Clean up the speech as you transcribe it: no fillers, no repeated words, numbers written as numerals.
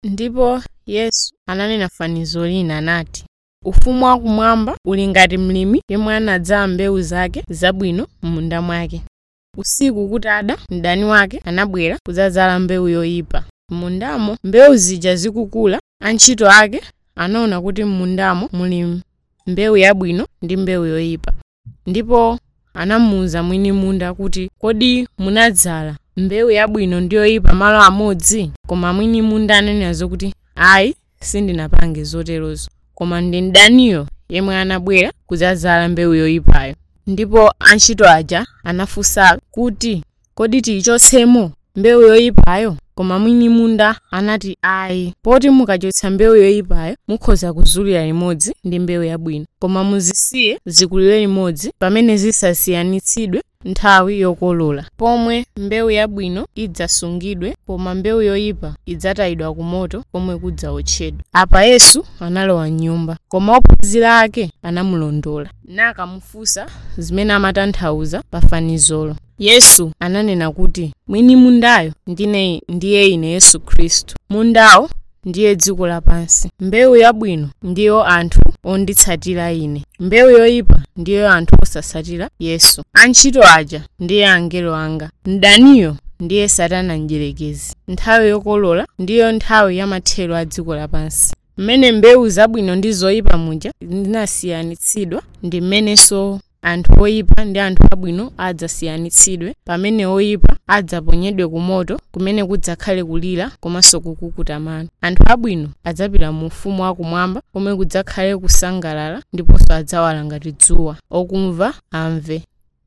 Ndipo Yesu ananena fanizo lina anati, ufumu wakumwamba uli ngati mlimi yemwe anadzala mbewu zake zabwino m'munda mwake. Usiku kutada, mdani wake anabwera kudzadzala mbewu yoyipa m'mundamo. Mbewu zija zikukula, antchito ake anaona kuti m'mundamo muli mbewu yabwino ndi mbewu yoyipa. Ndipo anamuwuza mwini munda kuti, kodi munadzala mbewu yabwino ndi yoyipa malo amodzi? Koma mwini munda ananena kuti, ayi, sindinapange zoterozo, koma ndi mdaniyo yemwe anabwera kudzadzala mbewu yoyipayo. Ndipo antchito aja anafunsa kuti, kodi tiyichotsemo mbewu yoyipayo? Koma mwini munda anati, ayi, poti mukachotsa mbewu yoyipayo mukhoza kuzulira limodzi ndi mbewu yabwino, koma muzisiye zikulire limodzi pamene zisasiyanitsidwe nthawi yokolola, pomwe mbewu yabwino idzasungidwe, koma mbewu yoyipa idzatayidwa ku moto komwe kudzawotchedwa. Apa Yesu analowa m'nyumba, koma ophunzira ake anamulondola nakamufunsa zimene amatanthauza pa fanizolo. Yesu ananena kuti, mwini mundayo ndiye ine Yesu Khristu. Mundawo ndiye dziko lapansi. Mbewu yabwino ndiyo anthu onditsatira ine, mbewu yoyipa ndiyo anthu osatsatira Yesu. Antchito aja ndiye angelo anga, mdaniyo ndiye Satana mdierekezi. Nthawi yokolola ndiyo nthawi ya mathero a dziko lapansi. Mmene mbewu zabwino ndi zoyipa muja zinasiyanitsidwa, ndi mmenenso anthu oyipa ndi anthu abwino adzasiyanitsidwe, pamene oyipa adzaponyedwe ku moto kumene kudzakhale kulira komanso kukukuta mano. Anthu abwino adzapita mu ufumu wakumwamba komwe kudzakhale kusangalala ndiponso adzawala ngati dzuwa. Okumva amve.